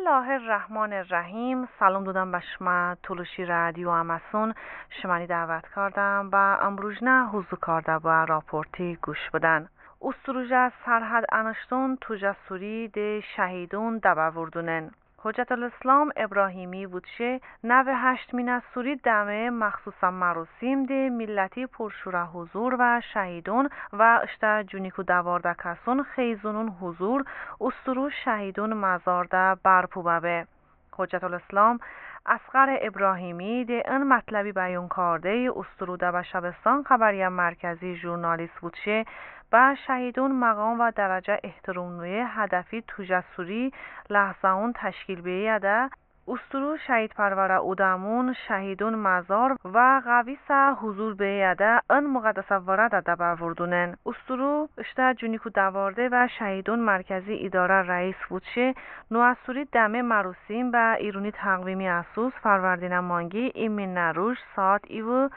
الله الرحمن الرحیم. سلام دادم به شما تلوشی رادیو اماسون. شمانی دعوت کردم و امروزنه حضور کرده با راپورتی گوش بدن. استروژه سرحد انشتون توجه سوری ده شهیدون دباوردونن. حجت الاسلام ابراهیمی بودشه 98 مین سوری دمه مخصوصا مراسم ده ملتی پرشوره حضور و شهیدون و اشته جونیکو دوارده کسون خیزونون حضور استرو شهیدون مزارده برپوبه. حجت الاسلام اصغر ابراهیمی ده این مطلبی بیان کرده استروده و شبستان خبری مرکزی ژورنالیست بودشه با شهیدون مقام و درجه احترامنوی هدفی توجسوری لحظه اون تشکیل بیاده استرو شهید پرور اودامون شهیدون مزار و قویسه حضور بیاده ان مقدس ورده دباوردونن. استرو اشته جونیکو دوارده و شهیدون مرکزی اداره رئیس بودشه نواسوری دمه مراسم و ایرونی تقویمی اسوس فروردین مانگی ایمین نروش ساعت ایو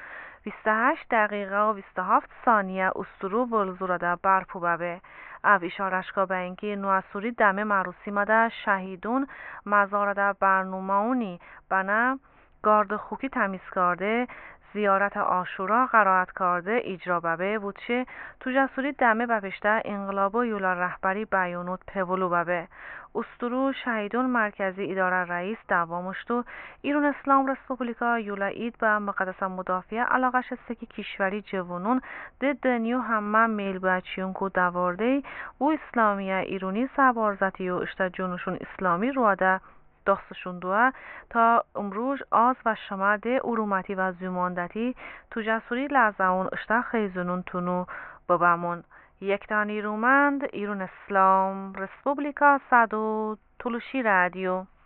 28 دقیقه و 27 ثانیه استرو ولزوراده برپوبه. او اشارش که به اینکه نواسوری دمه مراسم ده شهیدون مزارده برنامه‌ونی بنا گارد خوکی تمیز کرده زیارت عاشورا قرائت کرده اجرا ببه بودشه تو جسوری دمه بپشته انقلاب و یولا رهبری بیانوت پولو ببه. استرو شهیدون مرکزی اداره رئیس دوامشتو ایران اسلام رسپوبلیکا یولا اید به مقدس مدافع علاقش سکی کشوری جوانون ده دنیو همه میل بچیون کو دوارده و اسلامیه ایرانی سبارزتی و اشته جونشون اسلامی رواده داستشون دوه تا امروز آز و شما ده ارومتی و زیماندتی تو جسوری لحظه اون اشته خیزونون تونو ببامون. یک دانی رومند ایران اسلام رسپوبلیکا صدو تلوشی رادیو.